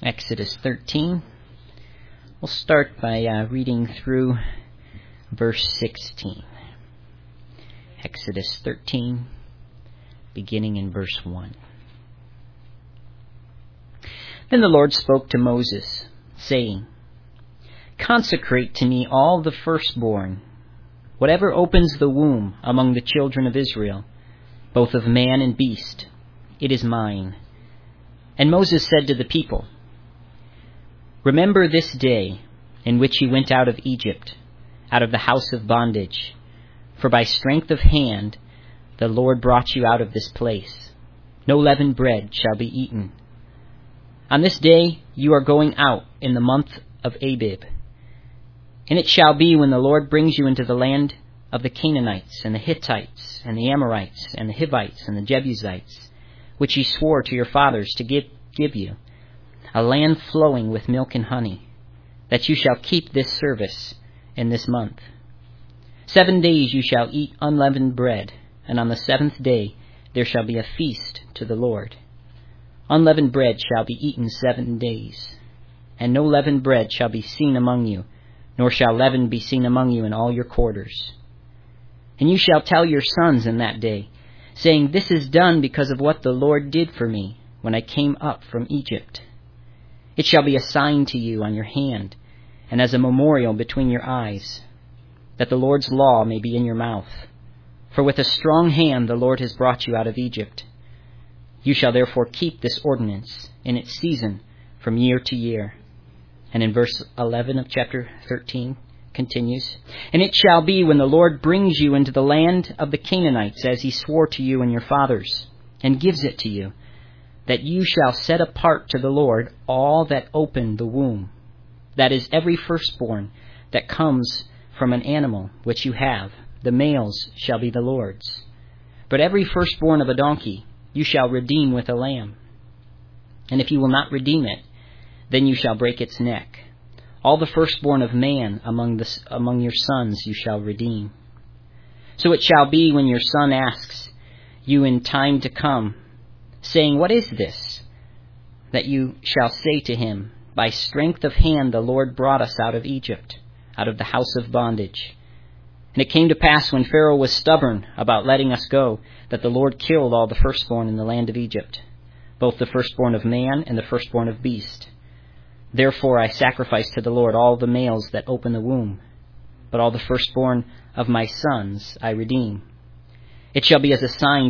Exodus 13. We'll start by reading through verse 16. Exodus 13, beginning in verse 1. Then the Lord spoke to Moses, saying, "Consecrate to me all the firstborn, whatever opens the womb among the children of Israel, both of man and beast. It is mine." And Moses said to the people, "Remember this day in which you went out of Egypt, out of the house of bondage. For by strength of hand the Lord brought you out of this place. No leavened bread shall be eaten. On this day you are going out in the month of Abib. And it shall be when the Lord brings you into the land of the Canaanites and the Hittites and the Amorites and the Hivites and the Jebusites, which he swore to your fathers to give you, a land flowing with milk and honey, that you shall keep this service in this month. 7 days you shall eat unleavened bread, and on the 7th day there shall be a feast to the Lord. Unleavened bread shall be eaten 7 days, and no leavened bread shall be seen among you, nor shall leaven be seen among you in all your quarters. And you shall tell your sons in that day, saying, This is done because of what the Lord did for me when I came up from Egypt. It shall be a sign to you on your hand, and as a memorial between your eyes, that the Lord's law may be in your mouth. For with a strong hand the Lord has brought you out of Egypt. You shall therefore keep this ordinance in its season from year to year." And in verse 11 of chapter 13 continues, "And it shall be when the Lord brings you into the land of the Canaanites, as he swore to you and your fathers, and gives it to you, that you shall set apart to the Lord all that open the womb. That is, every firstborn that comes from an animal which you have, the males shall be the Lord's. But every firstborn of a donkey you shall redeem with a lamb. And if you will not redeem it, then you shall break its neck. All the firstborn of man among your sons you shall redeem. So it shall be when your son asks you in time to come, saying, What is this? That you shall say to him, By strength of hand the Lord brought us out of Egypt, out of the house of bondage. And it came to pass when Pharaoh was stubborn about letting us go, that the Lord killed all the firstborn in the land of Egypt, both the firstborn of man and the firstborn of beast. Therefore I sacrifice to the Lord all the males that open the womb, but all the firstborn of my sons I redeem. It shall be as a sign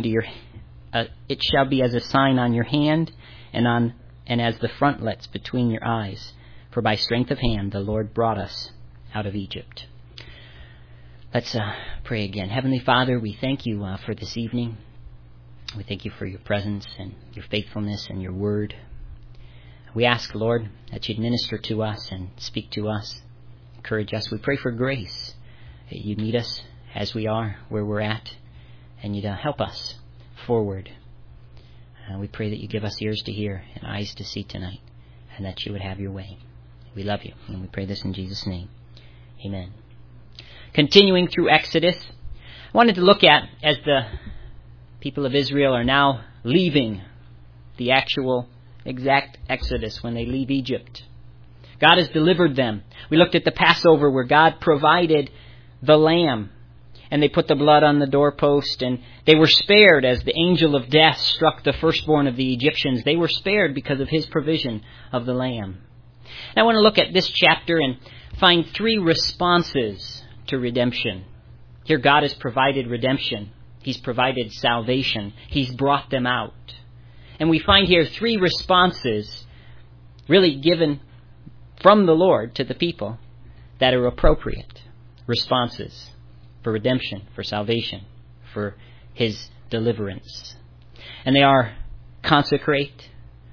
on your hand, and as the frontlets between your eyes. For by strength of hand the Lord brought us out of Egypt." Let's pray again. Heavenly Father, we thank you for this evening. We thank you for your presence and your faithfulness and your word. We ask, Lord, that you'd minister to us and speak to us, encourage us. We pray for grace, that you'd meet us as we are, where we're at, and you'd help us forward. We pray that you give us ears to hear and eyes to see tonight, and that you would have your way. We love you, and we pray this in Jesus' name. Amen. Continuing through Exodus, I wanted to look at, as the people of Israel are now leaving the actual exact Exodus when they leave Egypt. God has delivered them. We looked at the Passover where God provided the lamb, and they put the blood on the doorpost, and they were spared as the angel of death struck the firstborn of the Egyptians. They were spared because of his provision of the lamb. And I want to look at this chapter and find 3 responses to redemption. Here God has provided redemption. He's provided salvation. He's brought them out. And we find here 3 responses really given from the Lord to the people that are appropriate responses for redemption, for salvation, for his deliverance. And they are consecrate,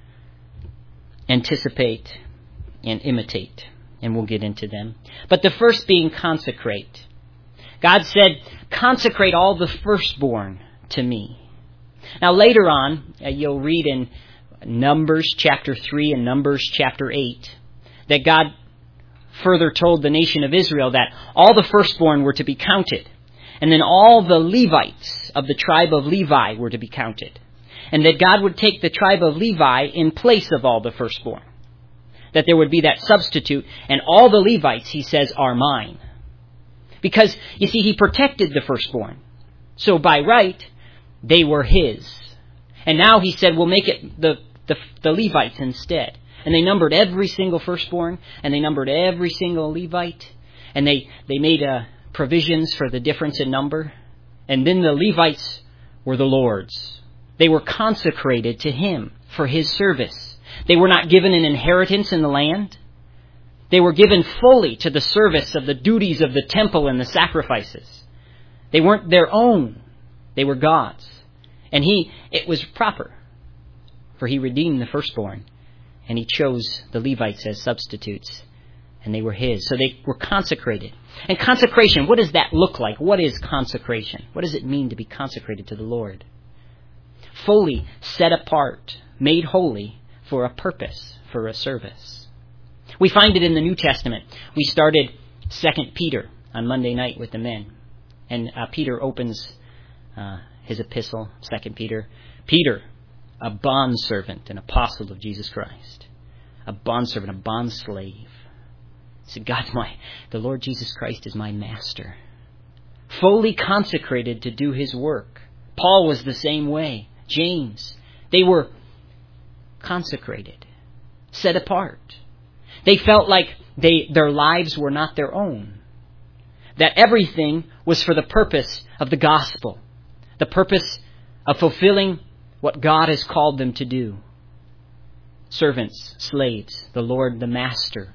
anticipate, and imitate. And we'll get into them. But the first being consecrate. God said, "Consecrate all the firstborn to me." Now later on, you'll read in Numbers chapter 3 and Numbers chapter 8, that God further told the nation of Israel that all the firstborn were to be counted. And then all the Levites of the tribe of Levi were to be counted. And that God would take the tribe of Levi in place of all the firstborn. that there would be that substitute. And all the Levites, he says, are mine. Because, you see, he protected the firstborn. So by right, they were his. And now he said, we'll make it the Levites instead. And they numbered every single firstborn, and they numbered every single Levite. And they made provisions for the difference in number. And then the Levites were the Lord's. They were consecrated to him for his service. They were not given an inheritance in the land. They were given fully to the service of the duties of the temple and the sacrifices. They weren't their own. They were God's. And it was proper, for he redeemed the firstborn, and he chose the Levites as substitutes, and they were his. So they were consecrated. And consecration, what does that look like? What is consecration? What does it mean to be consecrated to the Lord? Fully set apart, made holy for a purpose, for a service. We find it in the New Testament. We started 2 Peter on Monday night with the men. And Peter opens his epistle, 2 Peter. Peter, a bondservant, an apostle of Jesus Christ. A bondservant, a bondslave. He said, the Lord Jesus Christ is my master. Fully consecrated to do his work. Paul was the same way. James. They were consecrated. Set apart. They felt like their lives were not their own. That everything was for the purpose of the gospel. The purpose of fulfilling what God has called them to do. Servants, slaves, the Lord, the Master,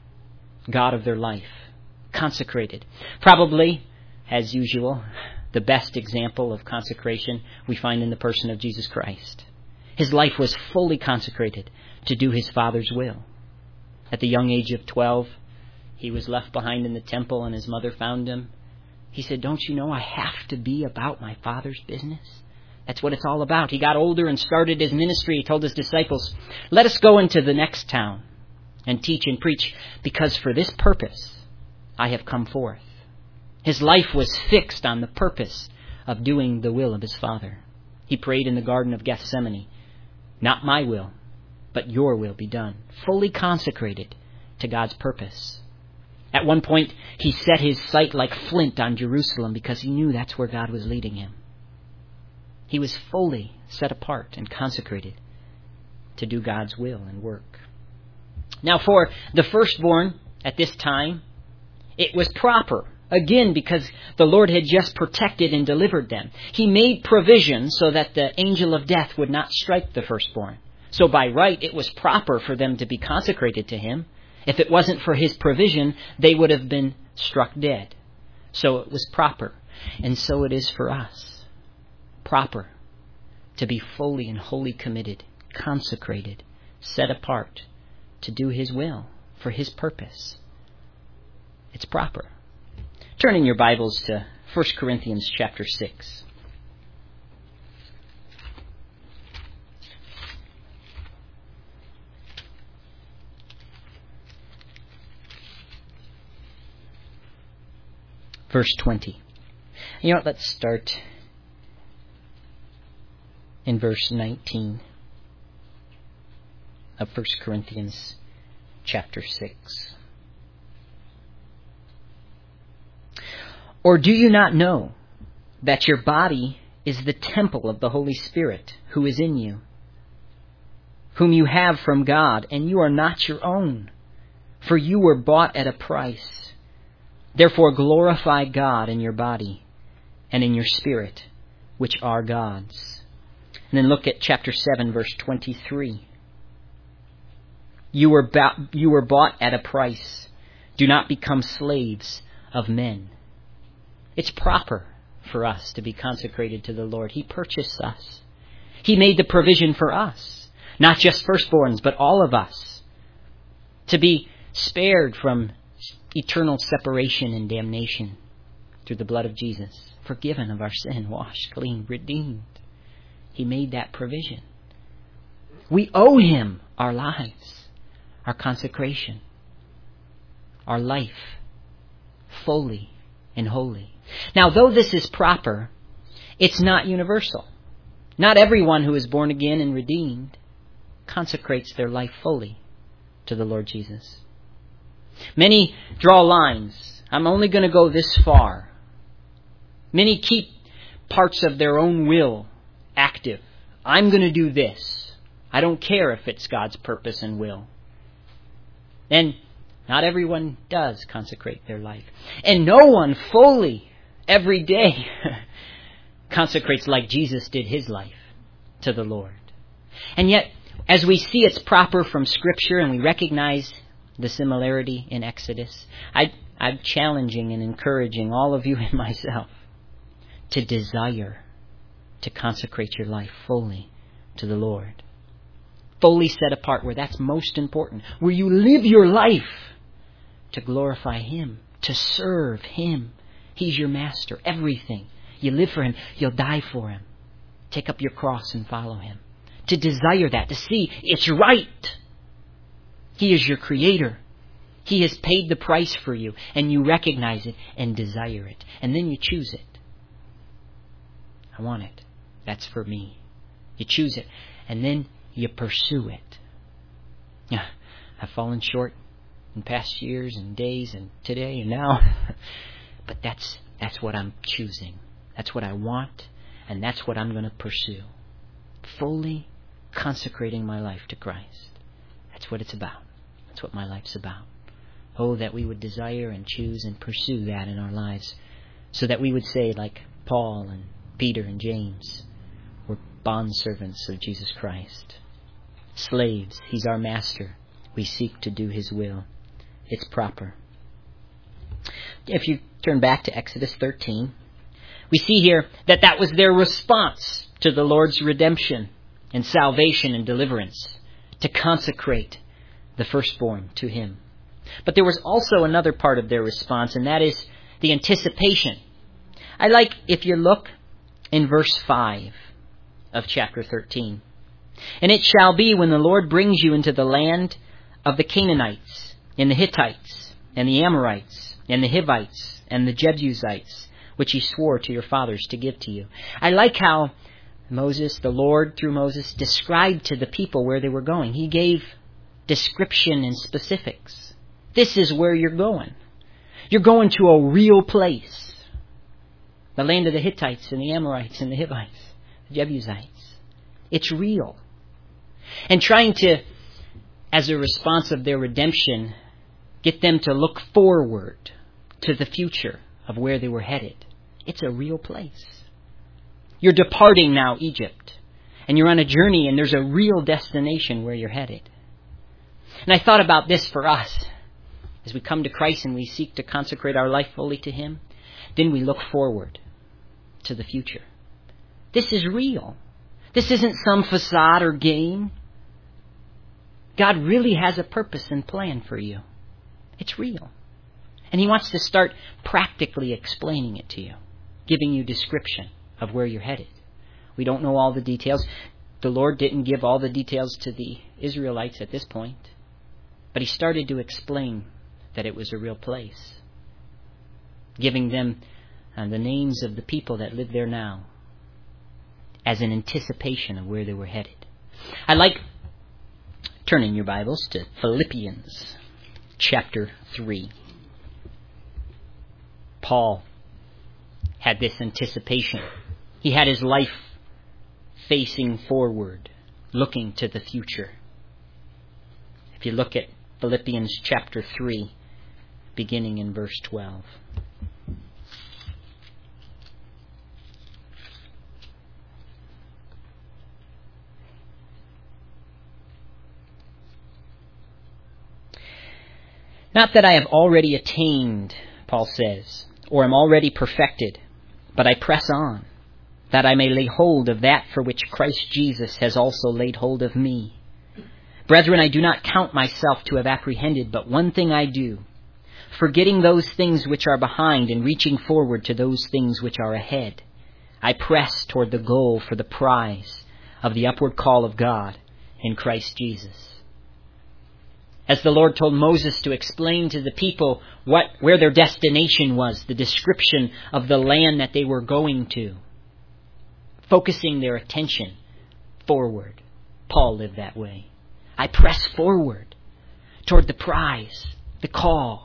God of their life. Consecrated. Probably, as usual, the best example of consecration we find in the person of Jesus Christ. His life was fully consecrated to do his Father's will. At the young age of 12, he was left behind in the temple and his mother found him. He said, don't you know I have to be about my Father's business? That's what it's all about. He got older and started his ministry. He told his disciples, let us go into the next town and teach and preach, because for this purpose I have come forth. His life was fixed on the purpose of doing the will of his Father. He prayed in the Garden of Gethsemane, not my will, but your will be done. Fully consecrated to God's purpose. At one point, he set his sight like flint on Jerusalem because he knew that's where God was leading him. He was fully set apart and consecrated to do God's will and work. Now, for the firstborn at this time, it was proper. Again, because the Lord had just protected and delivered them. He made provision so that the angel of death would not strike the firstborn. So by right, it was proper for them to be consecrated to him. If it wasn't for his provision, they would have been struck dead. So it was proper. And so it is for us. Proper to be fully and wholly committed, consecrated, set apart to do his will for his purpose. It's proper. Turn in your Bibles to 1 Corinthians chapter 6. Verse 20. You know what? Let's start in verse 19 of 1 Corinthians chapter 6. Or do you not know that your body is the temple of the Holy Spirit who is in you, whom you have from God, and you are not your own, for you were bought at a price. Therefore glorify God in your body and in your spirit, which are God's. And then look at chapter 7, verse 23. You were bought at a price. Do not become slaves of men. It's proper for us to be consecrated to the Lord. He purchased us. He made the provision for us, not just firstborns, but all of us, to be spared from eternal separation and damnation through the blood of Jesus, forgiven of our sin, washed clean, redeemed. He made that provision. We owe him our lives, our consecration, our life, fully and holy. Now, though this is proper, it's not universal. Not everyone who is born again and redeemed consecrates their life fully. to the Lord Jesus. Many draw lines. I'm only going to go this far. Many keep parts of their own will active. I'm going to do this. I don't care if it's God's purpose and will. And not everyone does consecrate their life. And no one fully, every day, consecrates like Jesus did his life to the Lord. And yet, as we see it's proper from Scripture and we recognize the similarity in Exodus, I'm challenging and encouraging all of you and myself to desire to consecrate your life fully to the Lord. Fully set apart where that's most important. Where you live your life to glorify Him, to serve Him. He's your master, everything. You live for Him, you'll die for Him. Take up your cross and follow Him. To desire that, to see it's right. He is your Creator. He has paid the price for you, and you recognize it and desire it. And then you choose it. I want it. That's for me. You choose it, and then you pursue it. Yeah, I've fallen short in past years and days and today and now. But that's what I'm choosing. That's what I want, and that's what I'm going to pursue. Fully consecrating my life to Christ. That's what it's about. That's what my life's about. Oh, that we would desire and choose and pursue that in our lives, so that we would say, like Paul and Peter and James, we're bondservants of Jesus Christ. Slaves, He's our master. We seek to do His will. It's proper. If you turn back to Exodus 13, we see here that was their response to the Lord's redemption and salvation and deliverance, to consecrate the firstborn to Him. But there was also another part of their response, and that is the anticipation. I like, if you look in verse 5 of chapter 13. And it shall be when the Lord brings you into the land of the Canaanites, and the Hittites, and the Amorites, and the Hivites, and the Jebusites, which He swore to your fathers to give to you. I like how Moses, the Lord through Moses, described to the people where they were going. He gave description and specifics. This is where you're going. You're going to a real place. The land of the Hittites and the Amorites and the Hivites, the Jebusites. It's real. And trying to, as a response of their redemption, get them to look forward to the future of where they were headed. It's a real place. You're departing now Egypt, and you're on a journey, and there's a real destination where you're headed. And I thought about this for us. As we come to Christ and we seek to consecrate our life fully to Him, then we look forward to the future. This is real. This isn't some facade or game. God really has a purpose and plan for you. It's real. And He wants to start practically explaining it to you, giving you description of where you're headed. We don't know all the details. The Lord didn't give all the details to the Israelites at this point. But He started to explain that it was a real place, giving them the names of the people that live there now as an anticipation of where they were headed. I like turning your Bibles to Philippians chapter 3. Paul had this anticipation. He had his life facing forward, looking to the future. If you look at Philippians chapter 3, beginning in verse 12. Not that I have already attained, Paul says, or am already perfected, but I press on, that I may lay hold of that for which Christ Jesus has also laid hold of me. Brethren, I do not count myself to have apprehended, but one thing I do, forgetting those things which are behind and reaching forward to those things which are ahead. I press toward the goal for the prize of the upward call of God in Christ Jesus. As the Lord told Moses to explain to the people where their destination was, the description of the land that they were going to, focusing their attention forward. Paul lived that way. I press forward toward the prize, the call,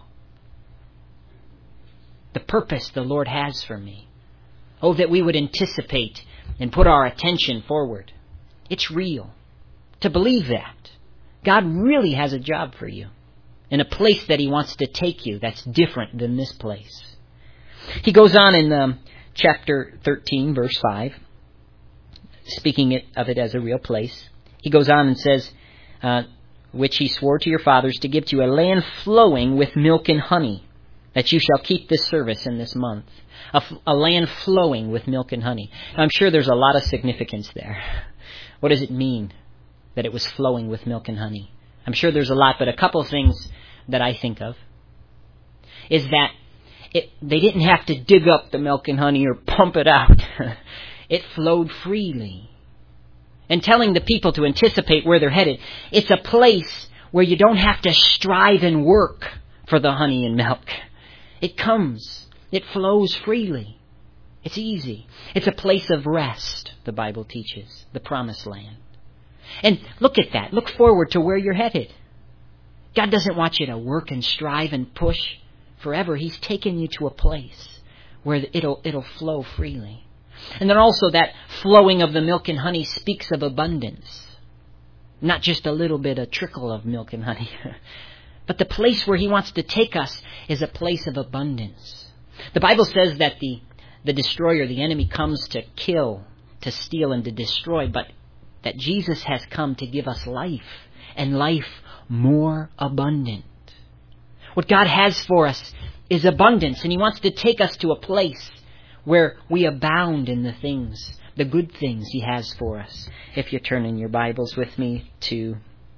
the purpose the Lord has for me. Oh, that we would anticipate and put our attention forward. It's real. To believe that God really has a job for you in a place that He wants to take you that's different than this place. He goes on in chapter 13, verse 5, speaking of it as a real place. He goes on and says, which He swore to your fathers to give to you, a land flowing with milk and honey, that you shall keep this service in this month. A land flowing with milk and honey. Now, I'm sure there's a lot of significance there. What does it mean that it was flowing with milk and honey? I'm sure there's a lot, but a couple of things that I think of is that they didn't have to dig up the milk and honey or pump it out. It flowed freely. And telling the people to anticipate where they're headed, it's a place where you don't have to strive and work for the honey and milk. It comes. It flows freely. It's easy. It's a place of rest, the Bible teaches, the promised land. And look at that. Look forward to where you're headed. God doesn't want you to work and strive and push forever. He's taken you to a place where it'll flow freely. And then also that flowing of the milk and honey speaks of abundance. Not just a little bit, a trickle of milk and honey. But the place where He wants to take us is a place of abundance. The Bible says that the destroyer, the enemy, comes to kill, to steal, and to destroy, but that Jesus has come to give us life, and life more abundant. What God has for us is abundance, and He wants to take us to a place where we abound in the things, the good things He has for us. If you turn in your Bibles with me to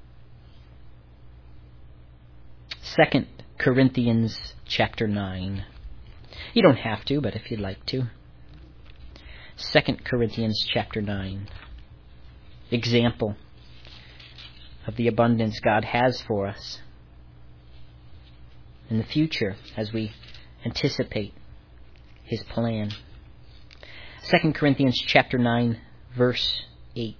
2 Corinthians chapter 9. You don't have to, but if you'd like to. 2 Corinthians chapter 9. Example of the abundance God has for us in the future as we anticipate His plan. 2 Corinthians chapter 9, verse 8.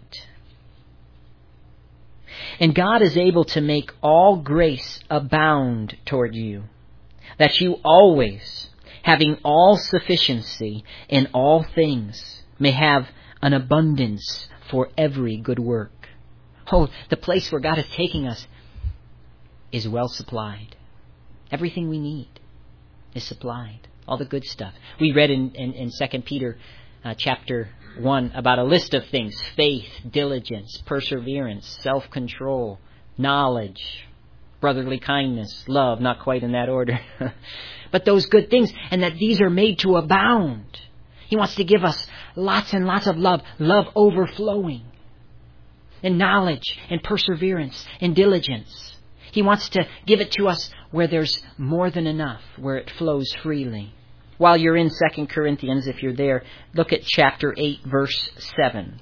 And God is able to make all grace abound toward you, that you always, having all sufficiency in all things, may have an abundance for every good work. Oh, the place where God is taking us is well supplied. Everything we need is supplied. All the good stuff. We read in 2 Peter chapter 1 about a list of things: faith, diligence, perseverance, self-control, knowledge, brotherly kindness, love, not quite in that order. But those good things, and that these are made to abound. He wants to give us lots and lots of love overflowing, and knowledge, and perseverance, and diligence. He wants to give it to us where there's more than enough, where it flows freely. While you're in 2 Corinthians, if you're there, look at chapter 8, verse 7.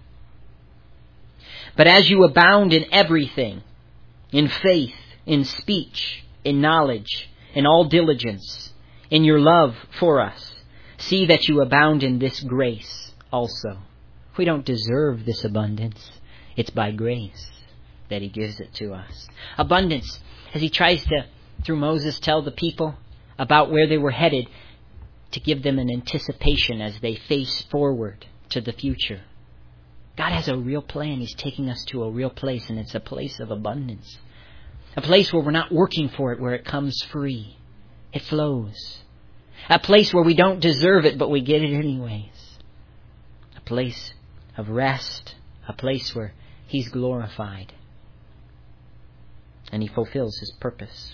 But as you abound in everything, in faith, in speech, in knowledge, in all diligence, in your love for us, see that you abound in this grace also. We don't deserve this abundance. It's by grace that He gives it to us. Abundance, as He tries to, through Moses, tell the people about where they were headed, to give them an anticipation as they face forward to the future. God has a real plan. He's taking us to a real place, and it's a place of abundance. A place where we're not working for it, where it comes free. It flows. A place where we don't deserve it, but we get it anyways. A place of rest. A place where He's glorified. And He fulfills His purpose.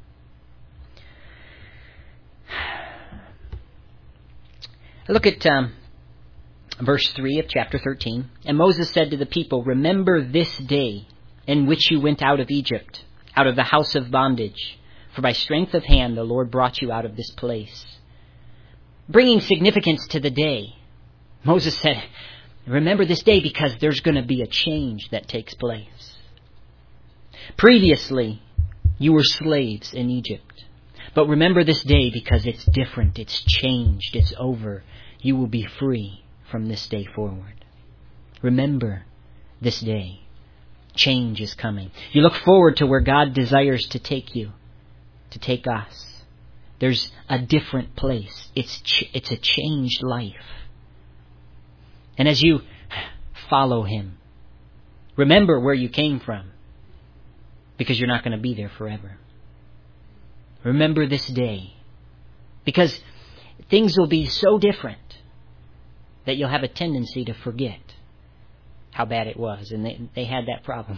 Look at verse 3 of chapter 13. And Moses said to the people, "Remember this day in which you went out of Egypt, out of the house of bondage. For by strength of hand the Lord brought you out of this place." Bringing significance to the day, Moses said, remember this day because there's going to be a change that takes place. Previously, you were slaves in Egypt. But remember this day because it's different, it's changed, it's over. You will be free from this day forward. Remember this day. Change is coming. You look forward to where God desires to take you, to take us. There's a different place. It's a changed life. And as you follow Him, remember where you came from, because you're not going to be there forever. Remember this day, because things will be so different that you'll have a tendency to forget how bad it was. And they had that problem.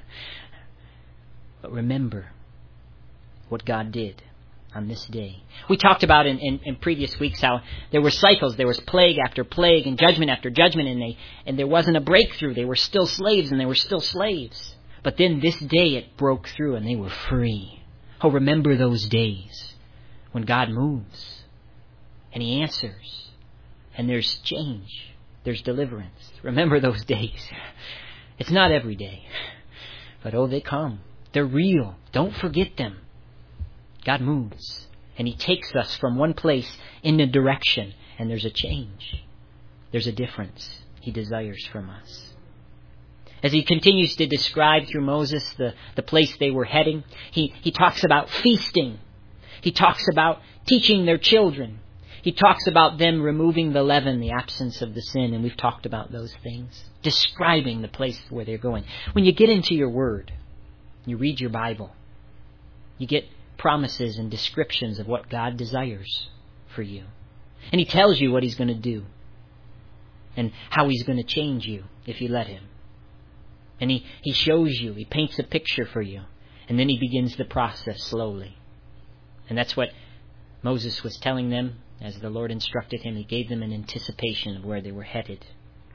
But remember what God did on this day. We talked about in previous weeks how there were cycles. There was plague after plague and judgment after judgment, and there wasn't a breakthrough. They were still slaves, and they were still slaves. But then this day it broke through and they were free. Oh, remember those days when God moves and He answers and there's change, there's deliverance. Remember those days. It's not every day, but oh, they come. They're real. Don't forget them. God moves and He takes us from one place in a direction, and there's a change. There's a difference He desires from us. As He continues to describe through Moses the place they were heading, he talks about feasting. He talks about teaching their children. He talks about them removing the leaven, the absence of the sin, and we've talked about those things. Describing the place where they're going. When you get into your Word, you read your Bible, you get promises and descriptions of what God desires for you. And He tells you what He's going to do and how He's going to change you if you let Him. And he shows you, He paints a picture for you. And then He begins the process slowly. And that's what Moses was telling them as the Lord instructed him. He gave them an anticipation of where they were headed.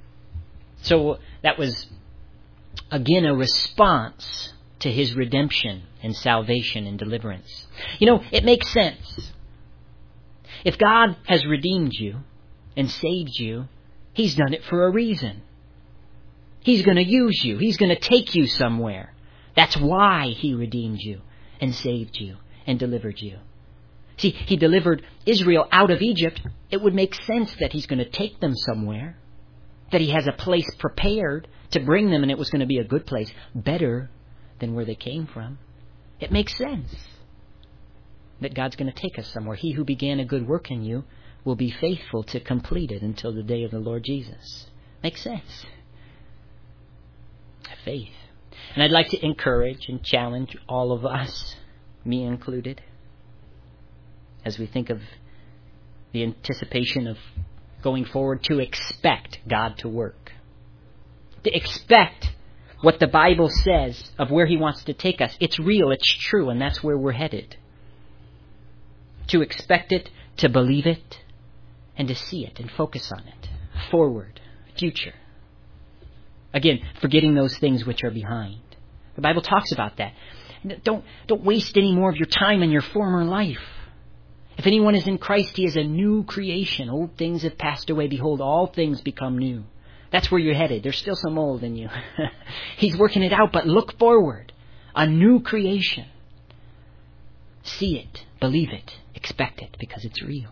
So that was, again, a response to His redemption and salvation and deliverance. You know, it makes sense. If God has redeemed you and saved you, He's done it for a reason. He's going to use you. He's going to take you somewhere. That's why He redeemed you and saved you and delivered you. See, He delivered Israel out of Egypt. It would make sense that He's going to take them somewhere, that He has a place prepared to bring them, and it was going to be a good place, better than where they came from. It makes sense that God's going to take us somewhere. He who began a good work in you will be faithful to complete it until the day of the Lord Jesus. Makes sense. Faith. And I'd like to encourage and challenge all of us, me included, as we think of the anticipation of going forward, to expect God to work. To expect what the Bible says of where He wants to take us. It's real, it's true, and that's where we're headed. To expect it, to believe it, and to see it and focus on it. Forward, future. Again, forgetting those things which are behind. The Bible talks about that. Don't waste any more of your time in your former life. If anyone is in Christ, he is a new creation. Old things have passed away. Behold, all things become new. That's where you're headed. There's still some old in you. He's working it out, but look forward. A new creation. See it, believe it, expect it, because it's real.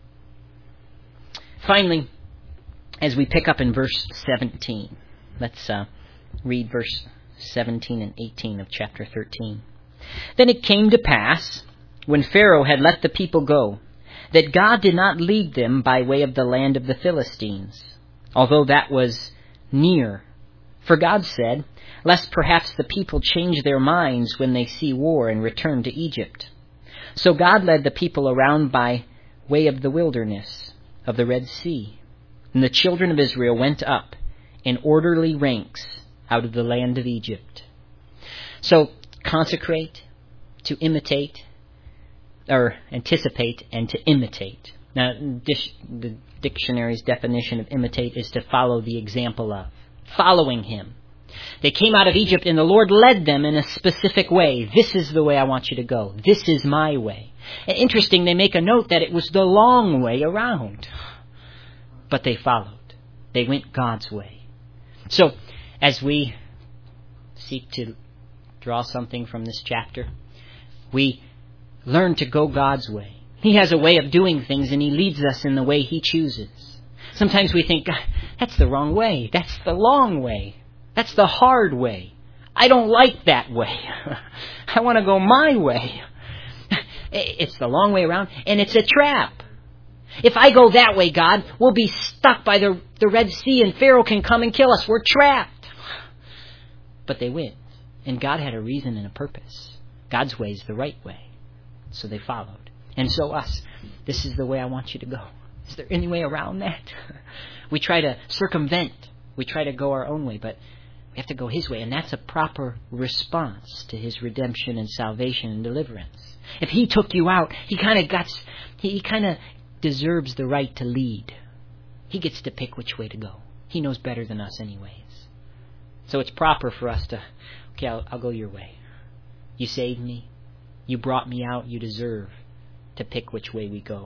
Finally, as we pick up in verse 17, let's read verse 17 and 18 of chapter 13. Then it came to pass, when Pharaoh had let the people go, that God did not lead them by way of the land of the Philistines, although that was near. For God said, lest perhaps the people change their minds when they see war and return to Egypt. So God led the people around by way of the wilderness of the Red Sea. And the children of Israel went up in orderly ranks out of the land of Egypt. So consecrate, to imitate, or anticipate, and to imitate. Now, the dictionary's definition of imitate is to follow the example of. Following Him. They came out of Egypt and the Lord led them in a specific way. This is the way I want you to go. This is my way. And interesting, they make a note that it was the long way around. But they followed. They went God's way. So, as we seek to draw something from this chapter, we learn to go God's way. He has a way of doing things and He leads us in the way He chooses. Sometimes we think, that's the wrong way. That's the long way. That's the hard way. I don't like that way. I want to go my way. It's the long way around, and it's a trap. If I go that way, God, we'll be stuck by the Red Sea, and Pharaoh can come and kill us. We're trapped. But they went, and God had a reason and a purpose. God's way is the right way. So they followed. And so us, this is the way I want you to go. Is there any way around that? We try to circumvent. We try to go our own way, but we have to go His way. And that's a proper response to His redemption and salvation and deliverance. If He took you out, He kind of deserves the right to lead. He gets to pick which way to go. He knows better than us anyways. So it's proper for us to, okay, I'll go your way. You saved me. You brought me out. You deserve to pick which way we go.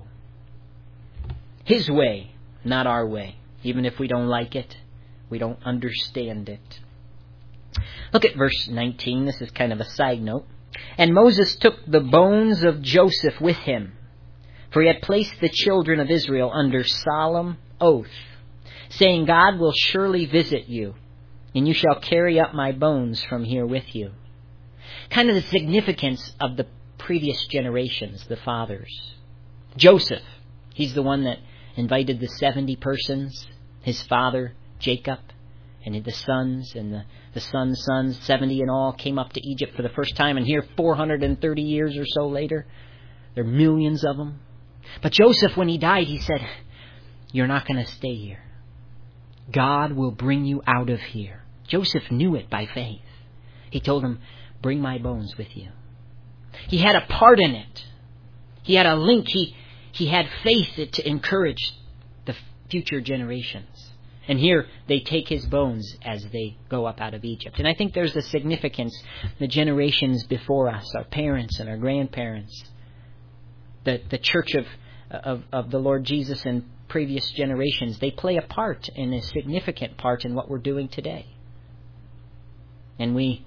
His way, not our way. Even if we don't like it, we don't understand it. Look at verse 19. This is kind of a side note. And Moses took the bones of Joseph with him, for he had placed the children of Israel under solemn oath, saying, God will surely visit you, and you shall carry up my bones from here with you. Kind of the significance of the previous generations, the fathers. Joseph, he's the one that invited the 70 persons, his father Jacob, and the sons, and the sons, 70 in all, came up to Egypt for the first time. And here, 430 years or so later, there are millions of them. But Joseph, when he died, he said, you're not going to stay here. God will bring you out of here. Joseph knew it by faith. He told him, bring my bones with you. He had a part in it. He had a link. He had faith to encourage the future generations. And here they take his bones as they go up out of Egypt. And I think there's a significance. The generations before us, our parents and our grandparents, the church of the Lord Jesus and previous generations, they play a part, and a significant part, in what we're doing today. And we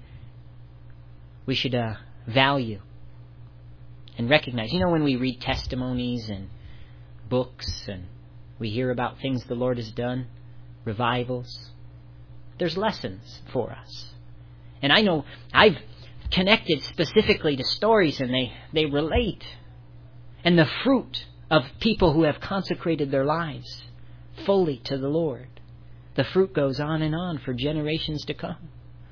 should value and recognize. You know, when we read testimonies and books and we hear about things the Lord has done, revivals, there's lessons for us. And I know I've connected specifically to stories, and they relate. And the fruit of people who have consecrated their lives fully to the Lord, the fruit goes on and on for generations to come.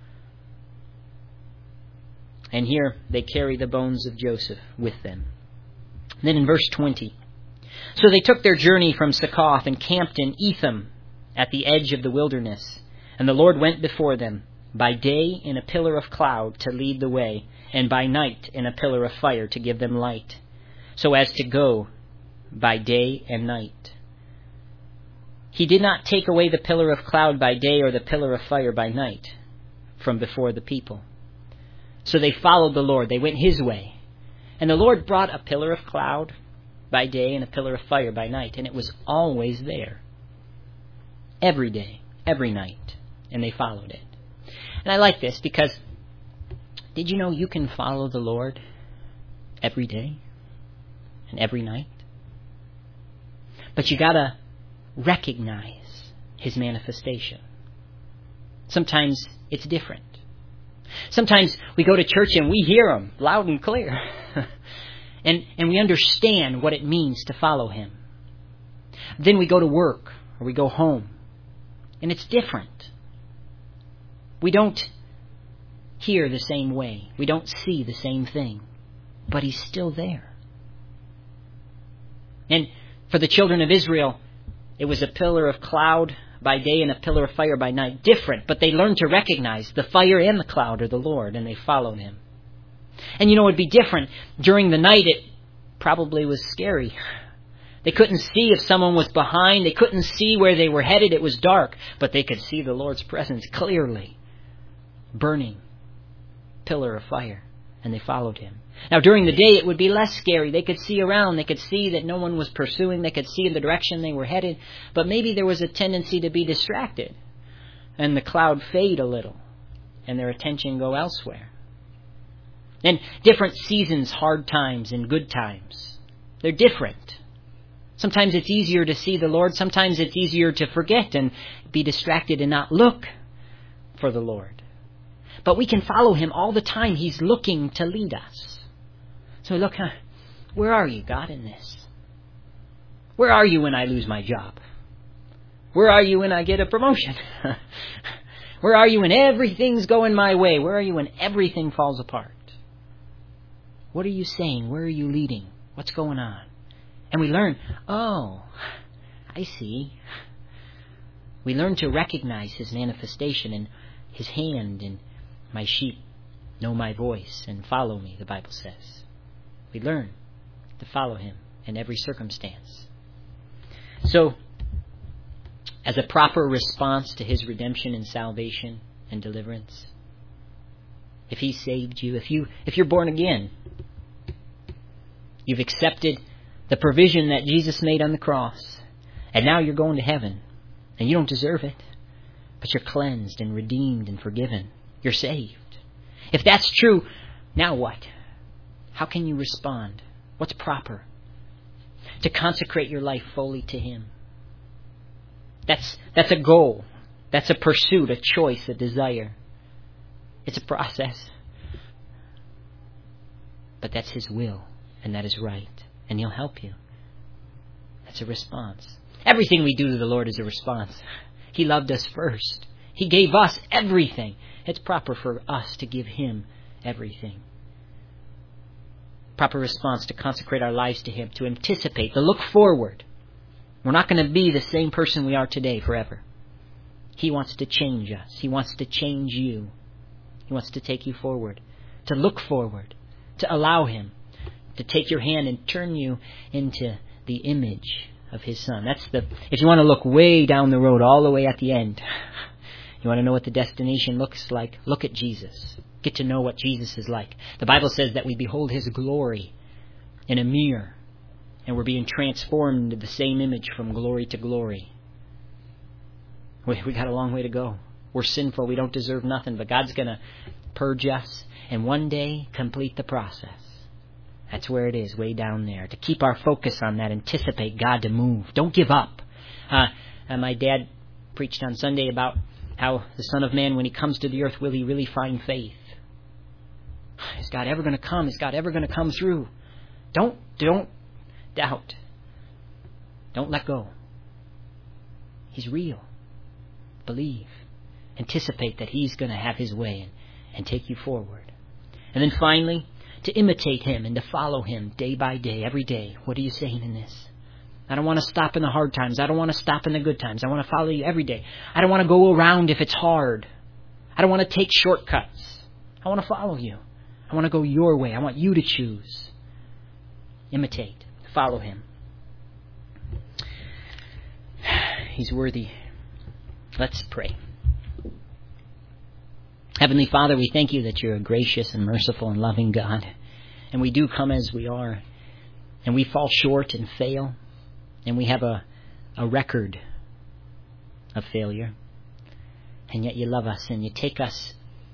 And here they carry the bones of Joseph with them. Then in verse 20, so they took their journey from Succoth and camped in Etham at the edge of the wilderness. And the Lord went before them, by day in a pillar of cloud to lead the way, and by night in a pillar of fire to give them light, so as to go by day and night. He did not take away the pillar of cloud by day or the pillar of fire by night from before the people. So they followed the Lord. They went His way. And the Lord brought a pillar of cloud by day and a pillar of fire by night. And it was always there. Every day, every night. And they followed it. And I like this because, did you know you can follow the Lord every day and every night? But you got to recognize His manifestation. Sometimes it's different. Sometimes we go to church and we hear Him loud and clear. and we understand what it means to follow Him. Then we go to work or we go home, and it's different. We don't hear the same way. We don't see the same thing. But He's still there. And for the children of Israel, it was a pillar of cloud by day and a pillar of fire by night. Different, but they learned to recognize the fire and the cloud are the Lord, and they followed Him. And you know, it'd be different. During the night, it probably was scary. They couldn't see if someone was behind. They couldn't see where they were headed. It was dark, but they could see the Lord's presence clearly. Burning pillar of fire, and they followed Him. Now, during the day, it would be less scary. They could see around. They could see that no one was pursuing. They could see in the direction they were headed. But maybe there was a tendency to be distracted, and the cloud fade a little, and their attention go elsewhere. And different seasons, hard times and good times, they're different. Sometimes it's easier to see the Lord. Sometimes it's easier to forget and be distracted and not look for the Lord. But we can follow Him all the time. He's looking to lead us. So look, where are you, God, in this? Where are you when I lose my job? Where are you when I get a promotion? Where are you when everything's going my way? Where are you when everything falls apart? What are you saying? Where are you leading? What's going on? And we learn, oh, I see. We learn to recognize His manifestation and His hand, and my sheep know my voice and follow me, the Bible says. We learn to follow Him in every circumstance. So, as a proper response to His redemption and salvation and deliverance, if He saved you, if you're born again, you've accepted the provision that Jesus made on the cross, and now you're going to heaven, and you don't deserve it, but you're cleansed and redeemed and forgiven. You're saved. If that's true, now what? How can you respond? What's proper? To consecrate your life fully to Him. That's a goal. That's a pursuit, a choice, a desire. It's a process. But that's His will, and that is right. And He'll help you. That's a response. Everything we do to the Lord is a response. He loved us first. He gave us everything. It's proper for us to give Him everything. Proper response to consecrate our lives to Him, to anticipate, to look forward. We're not going to be the same person we are today forever. He wants to change us. He wants to change you. He wants to take you forward, to look forward, to allow Him to take your hand and turn you into the image of His Son. If you want to look way down the road, all the way at the end, you want to know what the destination looks like, look at Jesus. Get to know what Jesus is like. The Bible says that we behold His glory in a mirror, and we're being transformed into the same image from glory to glory. We got a long way to go. We're sinful. We don't deserve nothing, but God's going to purge us and one day complete the process. That's where it is, way down there. To keep our focus on that, anticipate God to move. Don't give up. My dad preached on Sunday about how the Son of Man, when He comes to the earth, will He really find faith? Is God ever going to come? Is God ever going to come through? Don't doubt. Don't let go. He's real. Believe. Anticipate that He's going to have His way and take you forward. And then finally, to imitate Him and to follow Him day by day, every day. What are you saying in this? I don't want to stop in the hard times. I don't want to stop in the good times. I want to follow You every day. I don't want to go around if it's hard. I don't want to take shortcuts. I want to follow You. I want to go Your way. I want You to choose. Imitate. Follow Him. He's worthy. Let's pray. Heavenly Father, we thank You that You're a gracious and merciful and loving God. And we do come as we are. And we fall short and fail. And we have a record of failure. And yet You love us and You take us.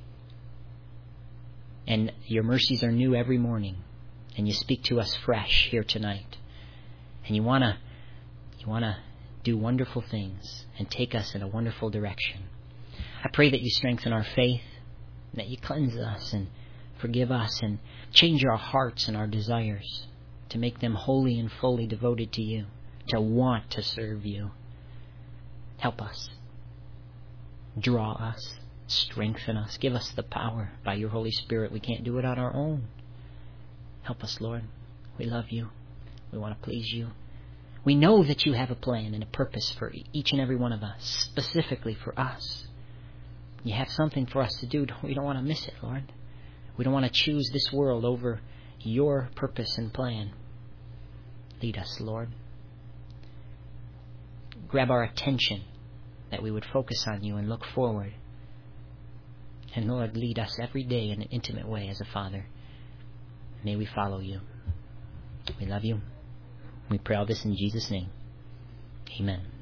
And Your mercies are new every morning. And You speak to us fresh here tonight. And You want to do wonderful things and take us in a wonderful direction. I pray that You strengthen our faith, that You cleanse us and forgive us and change our hearts and our desires to make them wholly and fully devoted to You, to want to serve You. Help us. Draw us. Strengthen us. Give us the power by Your Holy Spirit. We can't do it on our own. Help us, Lord. We love You. We want to please You. We know that You have a plan and a purpose for each and every one of us, specifically for us. You have something for us to do. We don't want to miss it, Lord. We don't want to choose this world over Your purpose and plan. Lead us, Lord. Grab our attention, that we would focus on You and look forward. And Lord, lead us every day in an intimate way as a Father. May we follow You. We love You. We pray all this in Jesus' name. Amen.